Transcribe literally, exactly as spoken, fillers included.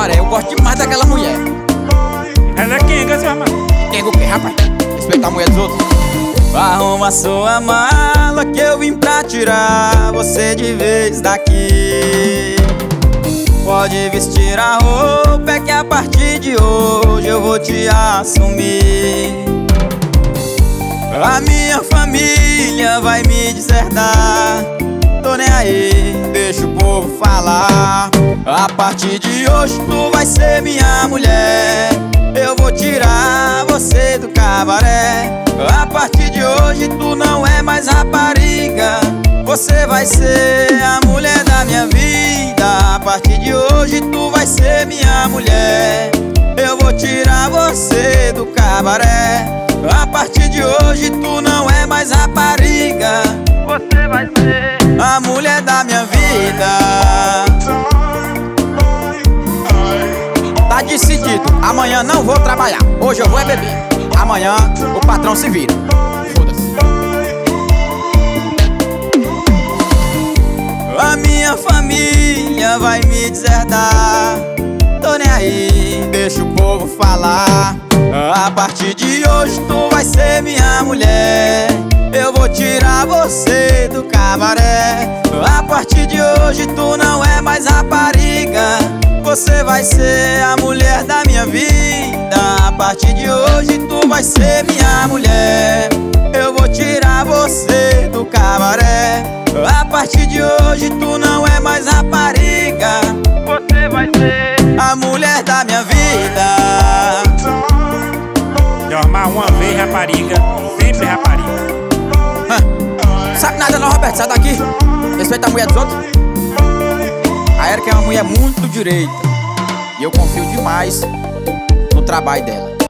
cabaré. Eu gosto demais daquela mulher. Ela é quenga, seu irmão. Quenga o quê, rapaz? Respeitar a mulher dos outros. Arruma sua mala que eu vim pra tirar você de vez daqui. Pode vestir a roupa, é que a partir de hoje eu vou te assumir. A minha família vai me deserdar, tô nem aí, deixa o povo falar. A partir de hoje tu vai ser minha mulher. Eu vou tirar você do cabaré. A partir de hoje tu não é mais rapariga, você vai ser a mulher da minha vida. A partir de hoje tu vai ser minha mulher. Eu vou tirar você do cabaré. A partir de hoje tu não é mais rapariga, você vai ser a mulher da minha vida. Tá decidido, amanhã não vou trabalhar. Hoje eu vou é beber, amanhã o patrão se vira. Foda-se. A minha família vai me deserdar, tô nem aí, deixa o povo falar. A partir de hoje tu vai ser minha mulher. Eu vou tirar você do cabaré. A partir de hoje tu não é mais rapariga, você vai ser a mulher da minha vida. A partir de hoje tu vai ser minha mulher. Eu vou tirar você do cabaré. A partir de hoje tu não é mais rapariga, você vai ser a mulher da minha vida. Dormar uma vez rapariga, sempre rapariga. Hã? Sabe nada não, Roberto, sai daqui. Respeita a mulher dos outros. A Erika é uma mulher muito direita e eu confio demais no trabalho dela.